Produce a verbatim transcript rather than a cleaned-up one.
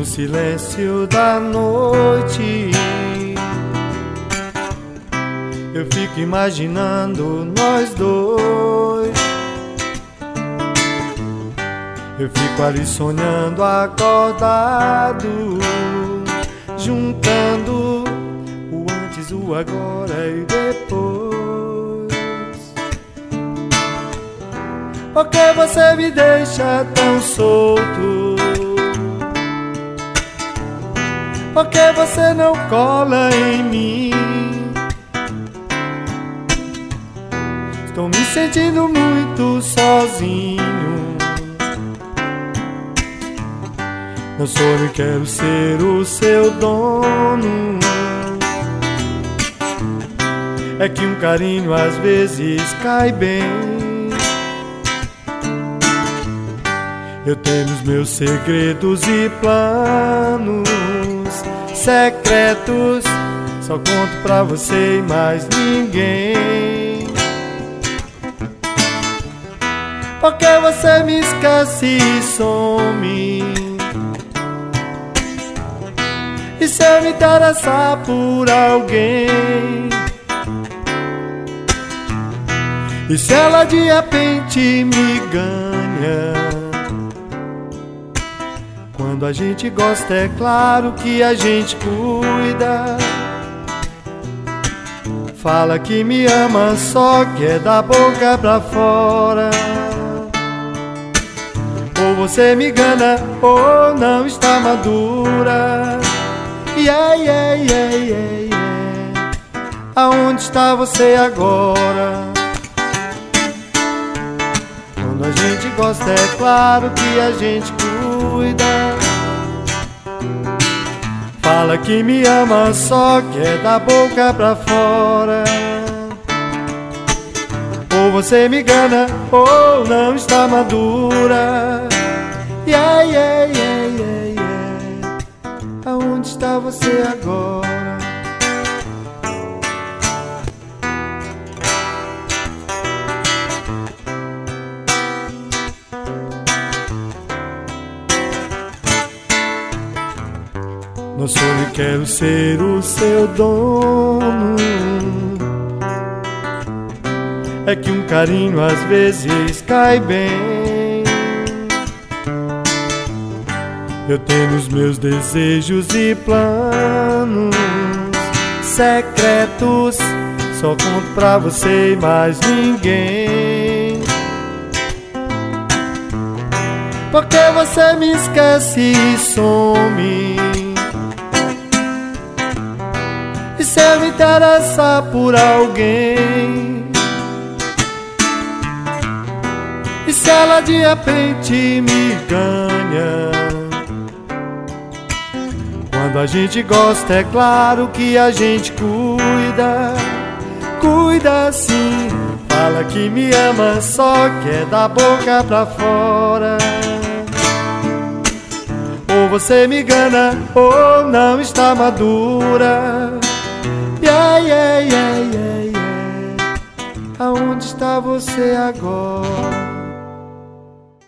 no silêncio da noite. Eu fico imaginando nós dois. Eu fico ali sonhando acordado, juntando o antes, o agora e depois. Por que você me deixa tão solto? Por que você não cola em mim? Estou me sentindo muito sozinho. Não sou nem quero ser o seu dono. É que um carinho às vezes cai bem. Eu tenho os meus segredos e planos secretos, só conto pra você e mais ninguém. Porque você me esquece e some. E se eu me interessar por alguém? E se ela de repente me ganha? Quando a gente gosta é claro que a gente cuida. Fala que me ama, só que é da boca pra fora. Ou você me engana ou não está madura. Yeah, yeah, yeah, yeah, yeah. Aonde está você agora? Quando a gente gosta é claro que a gente cuida. Fala que me ama, só que é da boca pra fora. Ou você me engana ou não está madura. Yeah, yeah, yeah, yeah, yeah. Aonde está você agora? Não sou e quero ser o seu dono. É que um carinho às vezes cai bem. Eu tenho os meus desejos e planos secretos, só conto pra você e mais ninguém. Porque você me esquece e some. E se eu me interessar por alguém? E se ela de repente me ganha? Quando a gente gosta é claro que a gente cuida. Cuida sim. Fala que me ama, só que é da boca pra fora. Ou você me engana ou não está madura. Yeah, yeah, yeah, yeah, yeah. Aonde está você agora?